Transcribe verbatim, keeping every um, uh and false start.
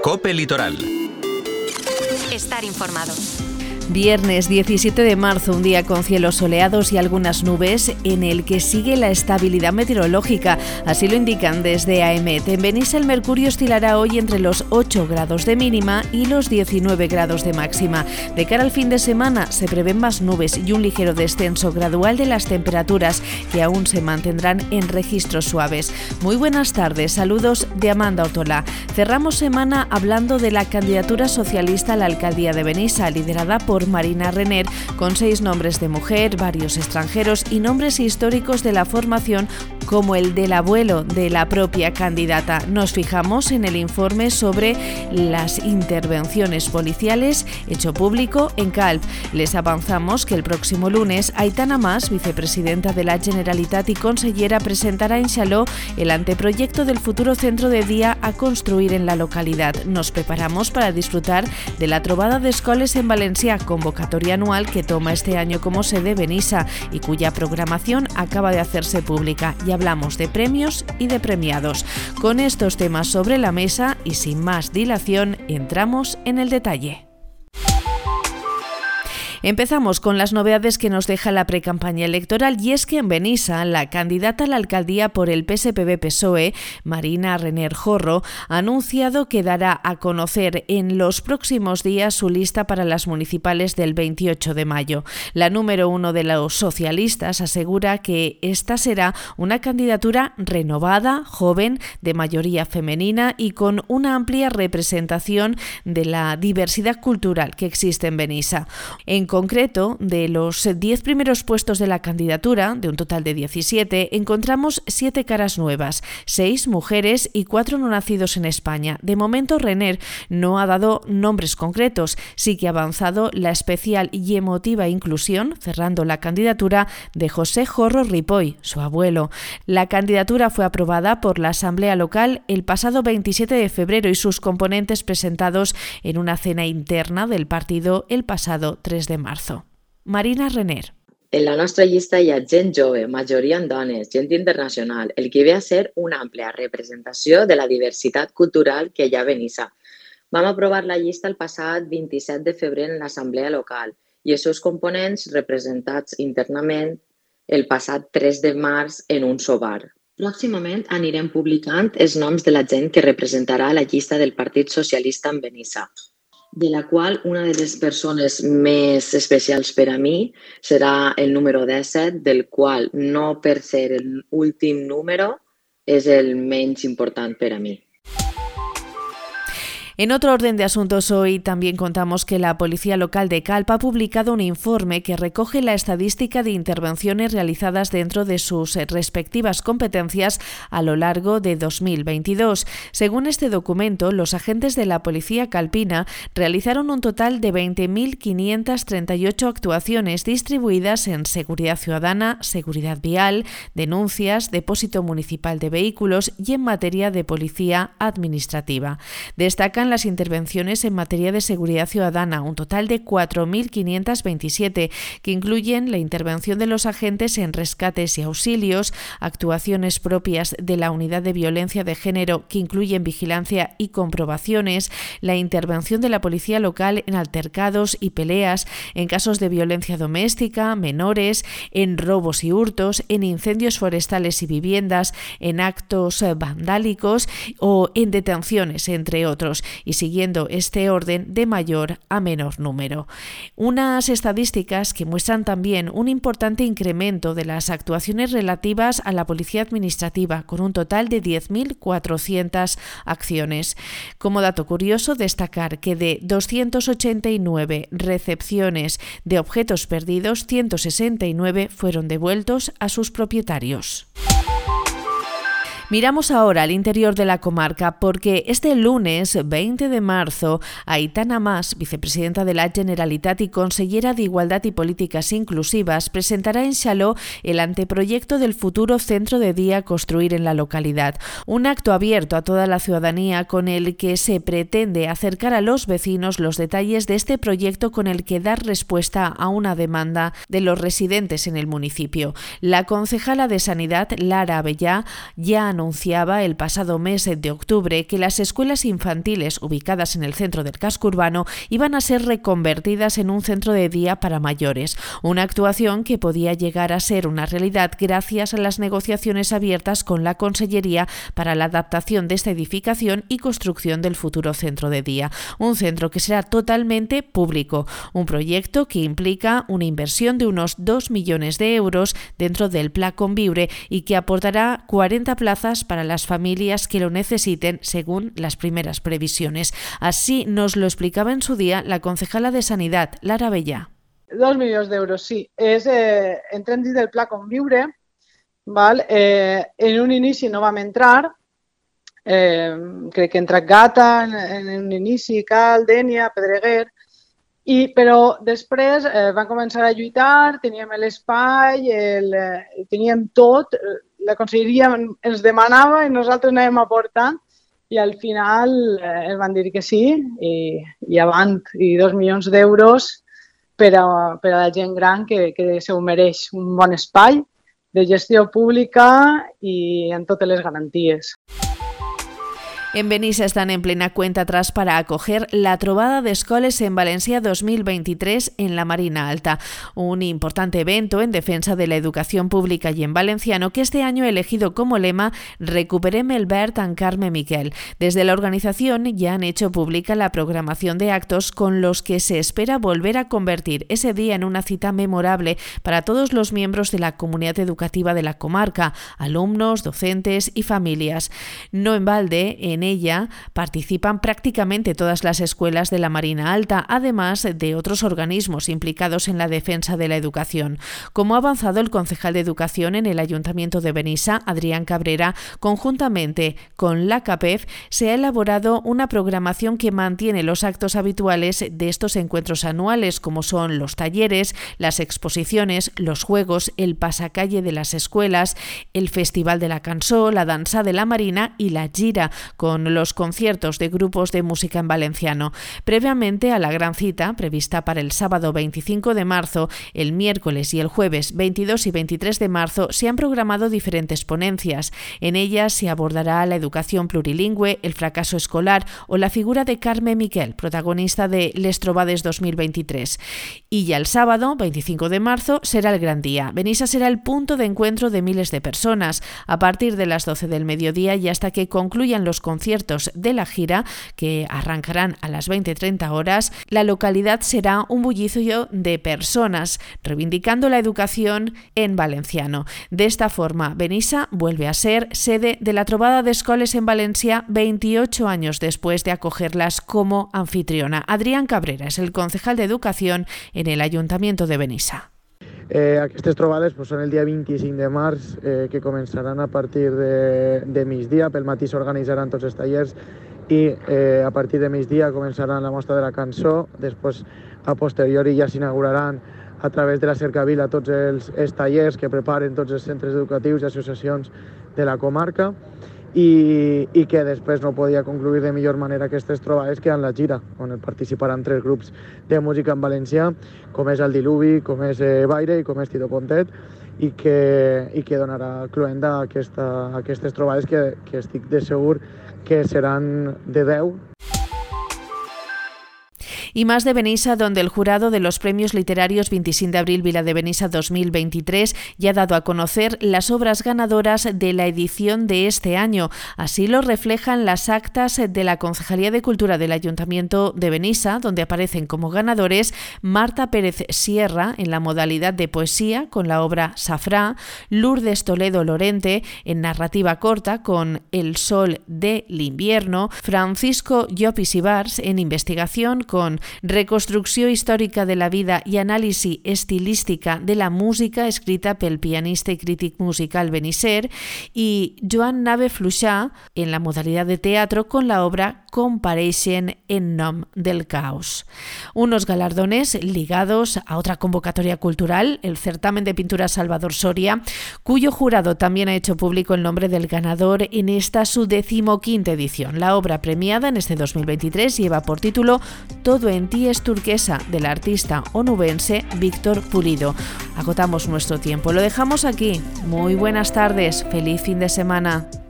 COPE Litoral. Estar informado. Viernes diecisiete de marzo, un día con cielos soleados y algunas nubes, en el que sigue la estabilidad meteorológica. Así lo indican desde AEMET. En Benissa el mercurio oscilará hoy entre los ocho grados de mínima y los diecinueve grados de máxima. De cara al fin de semana se prevén más nubes y un ligero descenso gradual de las temperaturas, que aún se mantendrán en registros suaves. Muy buenas tardes, saludos de Amanda Otola. Cerramos semana hablando de la candidatura socialista a la alcaldía de Benissa, liderada por Marina Renner, con seis nombres de mujer, varios extranjeros y nombres históricos de la formación, como el del abuelo de la propia candidata. Nos fijamos en el informe sobre las intervenciones policiales hecho público en Calp. Les avanzamos que el próximo lunes Aitana Mas, vicepresidenta de la Generalitat y consellera, presentará en Xaló el anteproyecto del futuro centro de día a construir en la localidad. Nos preparamos para disfrutar de la trobada de escoles en Valencia, convocatoria anual que toma este año como sede Benissa y cuya programación acaba de hacerse pública. Y hablamos de premios y de premiados. Con estos temas sobre la mesa y sin más dilación, entramos en el detalle. Empezamos con las novedades que nos deja la precampaña electoral, y es que en Benissa la candidata a la alcaldía por el P S P B P S O E, Marina Renner Jorro, ha anunciado que dará a conocer en los próximos días su lista para las municipales del veintiocho de mayo. La número uno de los socialistas asegura que esta será una candidatura renovada, joven, de mayoría femenina y con una amplia representación de la diversidad cultural que existe en Benissa. En concreto, de los diez primeros puestos de la candidatura, de un total de diecisiete, encontramos siete caras nuevas, seis mujeres y cuatro no nacidos en España. De momento, Renner no ha dado nombres concretos, sí que ha avanzado la especial y emotiva inclusión, cerrando la candidatura, de José Jorro Ripoll, su abuelo. La candidatura fue aprobada por la Asamblea Local el pasado veintisiete de febrero y sus componentes presentados en una cena interna del partido el pasado tres de marzo. Marina Renner. En la nostra llista hi ha gent jove, majoria en dones, gent internacional, el que ve a ser una àmplia representació de la diversitat cultural que hi ha a Benissa. Vam aprovar la llista el passat vint-i-set de febrer en l'Assemblea Local i els seus components representats internament el passat tres de març en un sobar. Pròximament anirem publicant els noms de la gent que representarà la llista del Partit Socialista en Benissa, de la qual una de les persones més especials per a mi serà el número disset, del qual no per ser l'últim número és el menys important per a mi. En otro orden de asuntos, hoy también contamos que la Policía Local de Calp ha publicado un informe que recoge la estadística de intervenciones realizadas dentro de sus respectivas competencias a lo largo de dos mil veintidós. Según este documento, los agentes de la Policía Calpina realizaron un total de veinte mil quinientas treinta y ocho actuaciones distribuidas en seguridad ciudadana, seguridad vial, denuncias, depósito municipal de vehículos y en materia de policía administrativa. Destacan las intervenciones en materia de seguridad ciudadana, un total de cuatro mil quinientas veintisiete, que incluyen la intervención de los agentes en rescates y auxilios, actuaciones propias de la unidad de violencia de género, que incluyen vigilancia y comprobaciones, la intervención de la policía local en altercados y peleas, en casos de violencia doméstica, menores, en robos y hurtos, en incendios forestales y viviendas, en actos vandálicos o en detenciones, entre otros, y siguiendo este orden de mayor a menor número. Unas estadísticas que muestran también un importante incremento de las actuaciones relativas a la policía administrativa, con un total de diez mil cuatrocientas acciones. Como dato curioso, destacar que de doscientas ochenta y nueve recepciones de objetos perdidos, ciento sesenta y nueve fueron devueltos a sus propietarios. Miramos ahora al interior de la comarca porque este lunes veinte de marzo Aitana Mas, vicepresidenta de la Generalitat y consellera de Igualdad y Políticas Inclusivas, presentará en Xaló el anteproyecto del futuro centro de día a construir en la localidad. Un acto abierto a toda la ciudadanía con el que se pretende acercar a los vecinos los detalles de este proyecto con el que dar respuesta a una demanda de los residentes en el municipio. La concejala de Sanidad, Lara Abellá, ya ha anunciaba el pasado mes de octubre que las escuelas infantiles ubicadas en el centro del casco urbano iban a ser reconvertidas en un centro de día para mayores, una actuación que podía llegar a ser una realidad gracias a las negociaciones abiertas con la Consellería para la adaptación de esta edificación y construcción del futuro centro de día, un centro que será totalmente público, un proyecto que implica una inversión de unos dos millones de euros dentro del Pla Conviure y que aportará cuarenta plazas para las familias que lo necesiten según las primeras previsiones. Así nos lo explicaba en su día la concejala de Sanidad, Lara Bellà. Dos milions d'euros, sí. És, eh, entrem dins del Pla Conviure. Val? Eh, en un inici no vam entrar. Eh, crec que entra Gata en, en un inici, Cal, Dénia, Pedreguer. I, però després eh, van començar a lluitar, teníem l'espai, el, eh, teníem tot. La conselleria ens demanava i nosaltres anàvem aportant. I al final eh, ens van dir que sí i, i avant, i dos milions d'euros per a, per a la gent gran que, que se ho mereix. Un bon espai de gestió pública i amb totes les garanties. En Benissa están en plena cuenta atrás para acoger la Trobada d'Escoles en Valencia dos mil veintitrés en la Marina Alta, un importante evento en defensa de la educación pública y en valenciano que este año ha elegido como lema Recuperem el Verd en Carme Miquel. Desde la organización ya han hecho pública la programación de actos con los que se espera volver a convertir ese día en una cita memorable para todos los miembros de la comunidad educativa de la comarca, alumnos, docentes y familias. No en balde, en ella participan prácticamente todas las escuelas de la Marina Alta, además de otros organismos implicados en la defensa de la educación. Como ha avanzado el concejal de Educación en el Ayuntamiento de Benissa, Adrián Cabrera, conjuntamente con la CAPEF, se ha elaborado una programación que mantiene los actos habituales de estos encuentros anuales, como son los talleres, las exposiciones, los juegos, el pasacalle de las escuelas, el Festival de la Cançó, la Danza de la Marina y la Gira, con los conciertos de grupos de música en valenciano. Previamente a la gran cita, prevista para el sábado veinticinco de marzo, el miércoles y el jueves veintidós y veintitrés de marzo, se han programado diferentes ponencias. En ellas se abordará la educación plurilingüe, el fracaso escolar o la figura de Carme Miquel, protagonista de Les Trobades dos mil veintitrés. Y ya el sábado, veinticinco de marzo, será el gran día. Benissa será el punto de encuentro de miles de personas. A partir de las doce del mediodía y hasta que concluyan los conciertos de la gira, que arrancarán a las veinte treinta horas, la localidad será un bullicio de personas reivindicando la educación en valenciano. De esta forma, Benissa vuelve a ser sede de la Trobada d'Escoles en Valencia veintiocho años después de acogerlas como anfitriona. Adrián Cabrera es el concejal de Educación en el Ayuntamiento de Benissa. Eh, aquestes trobades pues, són el dia vint-i-cinc de març, eh, que començaran a partir de, de migdia. Pel matí s'organitzaran tots els tallers i eh, a partir de migdia començaran la mostra de la cançó. Després, a posteriori, ja s'inauguraran a través de la Cercavila tots els, els tallers que preparen tots els centres educatius i associacions de la comarca. I, i que després no podia concluir de millor manera aquestes trobades que en la gira, on participaran tres grups de música en valencià, com és el Diluvi, com és eh, Baire i com és Tito Pontet, i que, i que donarà cluenda a, aquesta, a aquestes trobades que, que estic de segur que seran de deu. Y más de Benissa, donde el jurado de los premios literarios veinticinco de abril Vila de Benissa dos mil veintitrés ya ha dado a conocer las obras ganadoras de la edición de este año. Así lo reflejan las actas de la Concejalía de Cultura del Ayuntamiento de Benissa, donde aparecen como ganadores Marta Pérez Sierra en la modalidad de poesía con la obra Safrá, Lourdes Toledo Lorente en narrativa corta con El sol del invierno, Francisco Llopis Ibars en investigación con Reconstrucció històrica de la vida i anàlisi estilística de la música, escrita pel pianista y crític musical benisser, y Joan Nave Fluixà en la modalidad de teatro con la obra Compareixen en nom del caos. Unos galardones ligados a otra convocatoria cultural, el certamen de pintura Salvador Soria, cuyo jurado también ha hecho público el nombre del ganador en esta su decimoquinta edición. La obra premiada en este dos mil veintitrés lleva por título Todo en ti es turquesa, del artista onubense Víctor Pulido. Agotamos nuestro tiempo, lo dejamos aquí. Muy buenas tardes, feliz fin de semana.